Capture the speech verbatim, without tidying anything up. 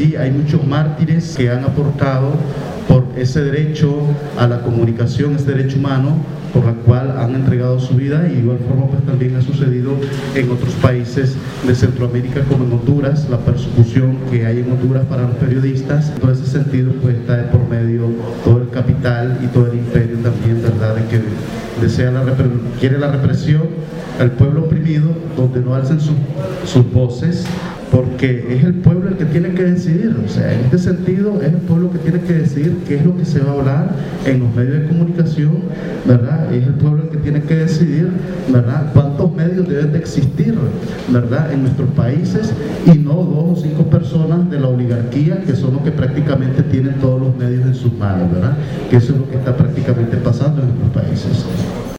sí, hay muchos mártires que han aportado por ese derecho a la comunicación, ese derecho humano, por la cual han entregado su vida, y de igual forma pues también ha sucedido en otros países de Centroamérica, como en Honduras, la persecución que hay en Honduras para los periodistas. En ese sentido pues está de por medio todo el capital y todo el imperio también, ¿verdad?, de que desea la quiere la represión al pueblo oprimido, donde no alcen su, sus voces, porque es el pueblo el que tiene que decidir. O sea, en este sentido es el pueblo que tiene que decidir qué es lo que se va a hablar en los medios de comunicación, ¿verdad? Es el pueblo el que tiene que decidir, ¿verdad?, cuántos medios deben de existir, ¿verdad?, en nuestros países, y no dos o cinco personas de la oligarquía que son los que prácticamente tienen todos los medios en sus manos, ¿verdad? Que eso es lo que está prácticamente pasando en nuestros países.